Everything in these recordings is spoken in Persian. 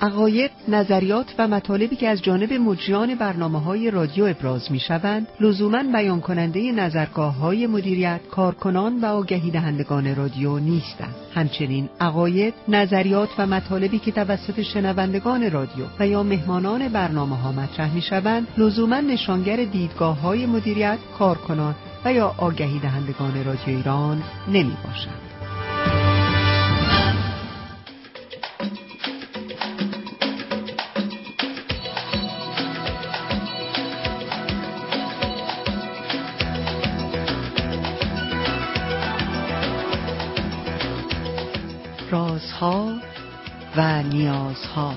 عقاید، نظریات و مطالبی که از جانب مجریان برنامه‌های رادیو ابراز می‌شوند، لزوماً بیان کننده نظرگاه‌های مدیریت، کارکنان و آگهی دهندگان رادیو نیستند. همچنین عقاید، نظریات و مطالبی که توسط شنوندگان رادیو و یا مهمانان برنامه‌ها مطرح می‌شوند، لزوماً نشانگر دیدگاه‌های مدیریت، کارکنان و یا آگهی دهندگان رادیو ایران نمی‌باشند. رازها و نیازها.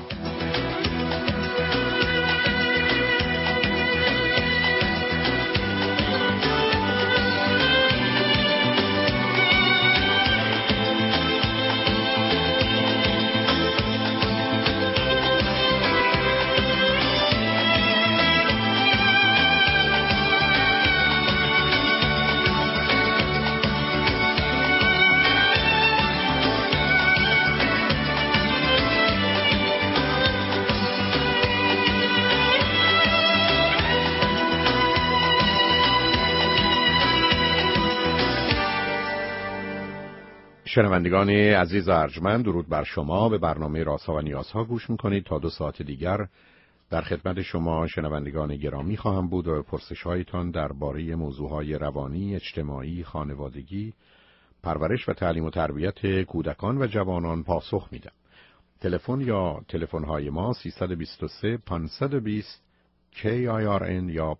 شنوندگان عزیز و ارجمند، درود بر شما. به برنامه رازها و نیازها گوش میکنید. تا 2 ساعت دیگر در خدمت شما شنوندگان گرامی خواهم بود و پرسش‌هایتان درباره موضوعهای روانی، اجتماعی، خانوادگی، پرورش و تعلیم و تربیت کودکان و جوانان پاسخ میدم. تلفن یا تلفن‌های ما 323 520 KIRN یا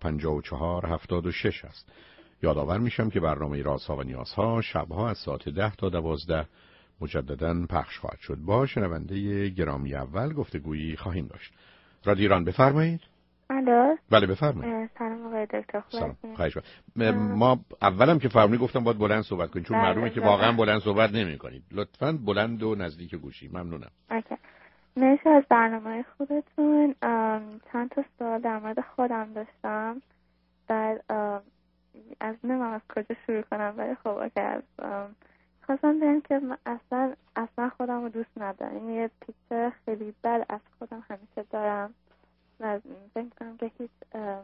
5476 است. یادآور میشم که برنامه رازها و نیازها شبها از ساعت 10 تا 12 مجدداً پخش خواهد شد. با شنونده گرامی اول گفتگویی خواهیم داشت. رادیو ایران، بفرمایید. الو. بله بفرمایید. سلام آقای دکتر. سلام. خواهش می‌کنم. ما اولم که فرمودید گفتم باید بلند صحبت کنید چون معلومه که واقعا بلند صحبت نمی‌کنید. لطفاً بلند و نزدیک گوشی. ممنونم. اوکی. مرسی از برنامه خودتون. چند تا سوال در مورد خودم داشتم. بعد از نمیدونم از کجا شروع کنم، ولی خب اوکی. خواستم بگم که من اصلا خودم رو دوست ندارم. یه پیکچر خیلی بد از خودم همیشه دارم و فکر می‌کنم که هیچ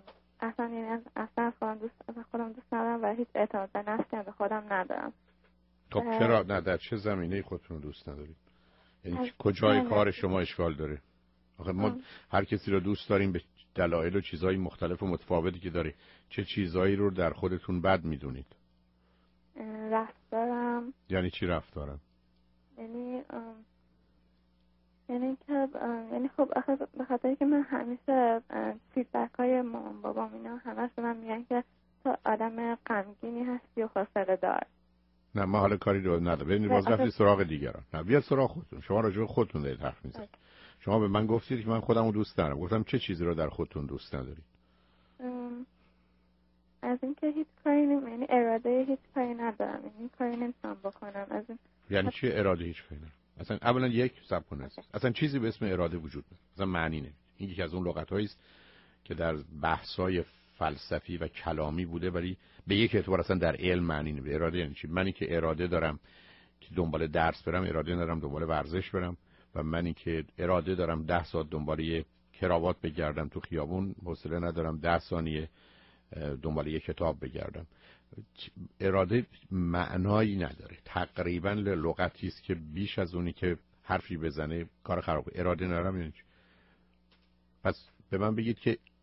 اصلا خودم دوست ندارم و هیچ اعتماد به نفسی به خودم ندارم. خب چرا نه؟ در چه زمینه‌ای خودتون رو دوست ندارید؟ یعنی کجای کار شما اشکال داره؟ آخه ما هر کسی رو دوست داریم به دلایل و چیزهای مختلف و متفاوتی که داره. چه چیزایی رو در خودتون بد میدونید؟ رفتارم. یعنی چی رفتارم؟ یعنی خب آخه به خاطر که من همیشه فیدبک های مامان بابام اینا همش به من میگن که تو آدم غمگینی هستی و حوصله دار. نه ما حالا کاری رو ندارم. ببینید باز رفتی سراغ دیگران. نه بیاد سراغ خودتون. شما راجع به خودتون دارید حرف میزنید. شما به من گفتید که من خودم رو دوست دارم. گفتم چه چیزی رو در خودتون دوست ندارید؟ از اینکه هیچ کاری یعنی اراده هیچ کاری ندارم. یعنی کاری نمیتونم بکنم. از این یعنی چی اراده هیچ کاری ندارم؟ اصلا اولا یک صبر کنید. اصلا چیزی به اسم اراده وجود نداره. اصلا معنی نمیده. این یکی از اون لغت‌هایی است که در بحث‌های فلسفی و کلامی بوده ولی به یک اعتبار اصلا در علم معنی نمیده. اراده یعنی چی؟ منی که اراده دارم که دنبال درس برم، اراده ندارم دنبال ورزش برم، و منی که اراده دارم 10 ساعت دنبال یه کراوات بگردم تو خیابون، حوصله ندارم 10 ثانیه دنبال یه کتاب بگردم. اراده معنایی نداره. تقریبا لغتی است که بیش از اونی که حرفی بزنه کار خراب. اراده ندارم یعنی چی؟ پس به من بگید که